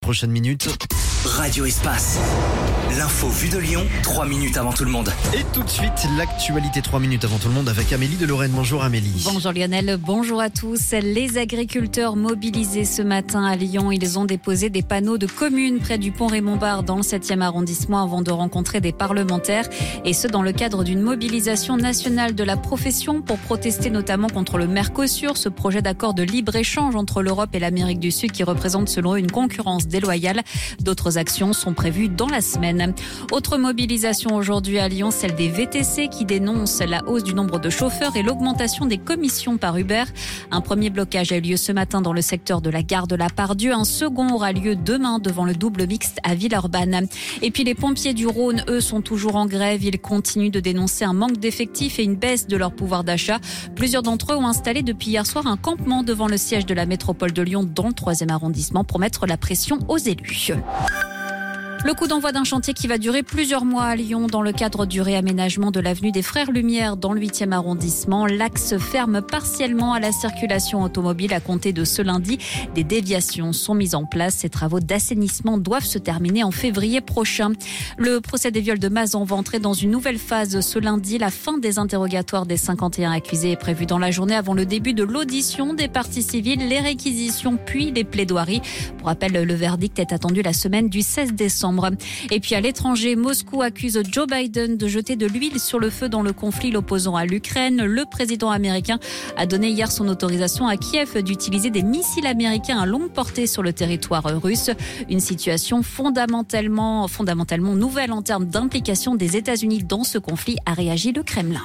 prochaines minutes. Radio Espace. L'info vue de Lyon, 3 minutes avant tout le monde. Et tout de suite, l'actualité 3 minutes avant tout le monde avec Amélie de Lorraine. Bonjour Amélie. Bonjour Lionel, bonjour à tous. Les agriculteurs mobilisés ce matin à Lyon, ils ont déposé des panneaux de communes près du pont Raymond-Barre dans le 7e arrondissement avant de rencontrer des parlementaires. Et ce, dans le cadre d'une mobilisation nationale de la profession pour protester notamment contre le Mercosur, ce projet d'accord de libre-échange entre l'Europe et l'Amérique du Sud qui représente selon eux une concurrence déloyale. D'autres actions sont prévues dans la semaine. Autre mobilisation aujourd'hui à Lyon, celle des VTC qui dénoncent la hausse du nombre de chauffeurs et l'augmentation des commissions par Uber. Un premier blocage a eu lieu ce matin dans le secteur de la gare de la Part-Dieu. Un second aura lieu demain devant le double mixte à Villeurbanne. Et puis les pompiers du Rhône, eux, sont toujours en grève. Ils continuent de dénoncer un manque d'effectifs et une baisse de leur pouvoir d'achat. Plusieurs d'entre eux ont installé depuis hier soir un campement devant le siège de la métropole de Lyon dans le 3e arrondissement pour mettre la pression aux élus. Le coup d'envoi d'un chantier qui va durer plusieurs mois à Lyon dans le cadre du réaménagement de l'avenue des Frères Lumière dans le 8e arrondissement. L'axe ferme partiellement à la circulation automobile à compter de ce lundi. Des déviations sont mises en place. Ces travaux d'assainissement doivent se terminer en février prochain. Le procès des viols de Mazan va entrer dans une nouvelle phase ce lundi. La fin des interrogatoires des 51 accusés est prévue dans la journée avant le début de l'audition des parties civiles, les réquisitions puis les plaidoiries. Pour rappel, le verdict est attendu la semaine du 16 décembre. Et puis à l'étranger, Moscou accuse Joe Biden de jeter de l'huile sur le feu dans le conflit l'opposant à l'Ukraine. Le président américain a donné hier son autorisation à Kiev d'utiliser des missiles américains à longue portée sur le territoire russe. Une situation fondamentalement nouvelle en termes d'implication des États-Unis dans ce conflit, a réagi le Kremlin.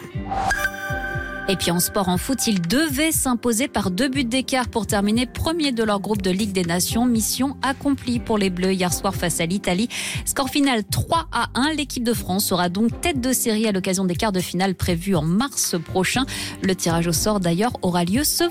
Et puis en sport, en foot, ils devaient s'imposer par 2 buts d'écart pour terminer premier de leur groupe de Ligue des Nations. Mission accomplie pour les Bleus hier soir face à l'Italie. Score final 3-1. L'équipe de France sera donc tête de série à l'occasion des quarts de finale prévus en mars prochain. Le tirage au sort d'ailleurs aura lieu ce